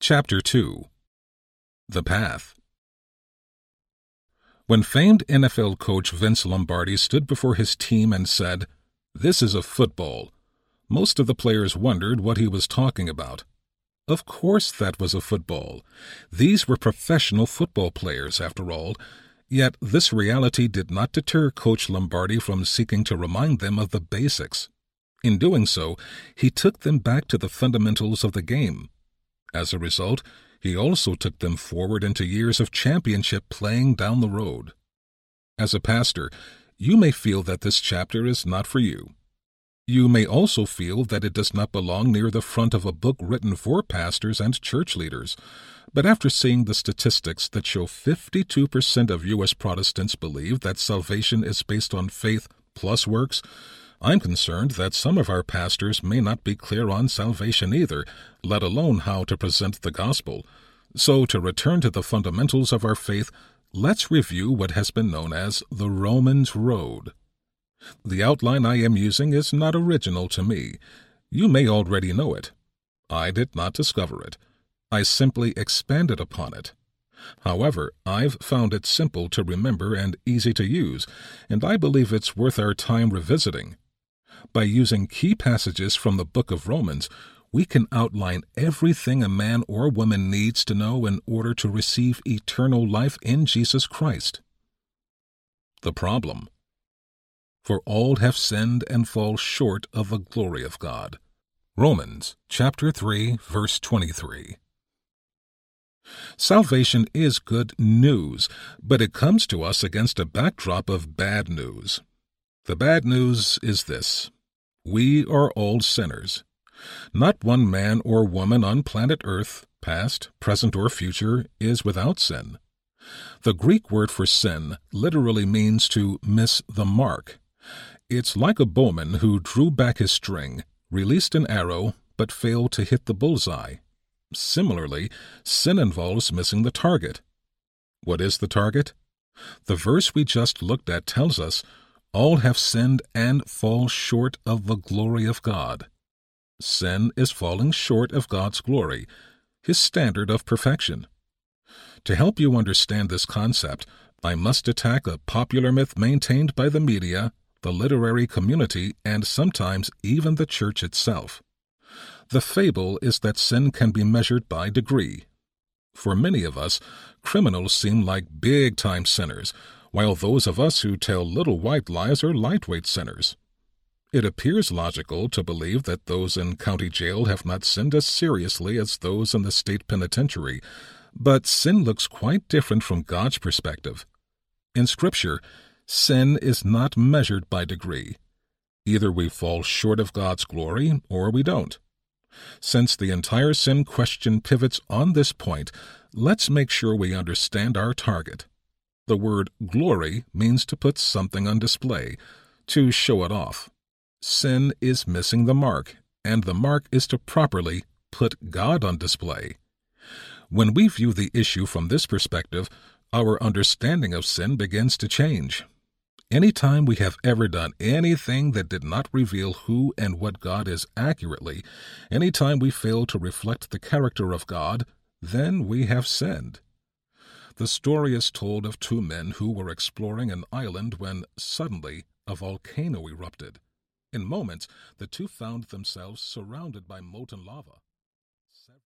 Chapter 2. The Path. When famed NFL coach Vince Lombardi stood before his team and said, "This is a football," most of the players wondered what he was talking about. Of course that was a football. These were professional football players, after all. Yet this reality did not deter Coach Lombardi from seeking to remind them of the basics. In doing so, he took them back to the fundamentals of the game. As a result, he also took them forward into years of championship playing down the road. As a pastor, you may feel that this chapter is not for you. You may also feel that it does not belong near the front of a book written for pastors and church leaders. But after seeing the statistics that show 52% of U.S. Protestants believe that salvation is based on faith plus works, I'm concerned that some of our pastors may not be clear on salvation either, let alone how to present the gospel. So, to return to the fundamentals of our faith, let's review what has been known as the Romans Road. The outline I am using is not original to me. You may already know it. I did not discover it. I simply expanded upon it. However, I've found it simple to remember and easy to use, and I believe it's worth our time revisiting. By using key passages from the book of Romans, we can outline everything a man or woman needs to know in order to receive eternal life in Jesus Christ. The problem. For all have sinned and fall short of the glory of God. Romans chapter 3, verse 23. Salvation is good news, but it comes to us against a backdrop of bad news. The bad news is this: we are all sinners. Not one man or woman on planet Earth, past, present, or future, is without sin. The Greek word for sin literally means to miss the mark. It's like a bowman who drew back his string, released an arrow, but failed to hit the bullseye. Similarly, sin involves missing the target. What is the target? The verse we just looked at tells us, all have sinned and fall short of the glory of God. Sin is falling short of God's glory, His standard of perfection. To help you understand this concept, I must attack a popular myth maintained by the media, the literary community, and sometimes even the church itself. The fable is that sin can be measured by degree. For many of us, criminals seem like big-time sinners, while those of us who tell little white lies are lightweight sinners. It appears logical to believe that those in county jail have not sinned as seriously as those in the state penitentiary, but sin looks quite different from God's perspective. In Scripture, sin is not measured by degree. Either we fall short of God's glory or we don't. Since the entire sin question pivots on this point, let's make sure we understand our target. The word glory means to put something on display, to show it off. Sin is missing the mark, and the mark is to properly put God on display. When we view the issue from this perspective, our understanding of sin begins to change. Any time we have ever done anything that did not reveal who and what God is accurately, any time we fail to reflect the character of God, then we have sinned. The story is told of two men who were exploring an island when, suddenly, a volcano erupted. In moments, the two found themselves surrounded by molten lava.